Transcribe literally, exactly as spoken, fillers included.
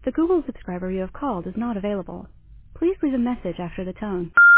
The Google subscriber you have called is not available. Please leave a message after the tone.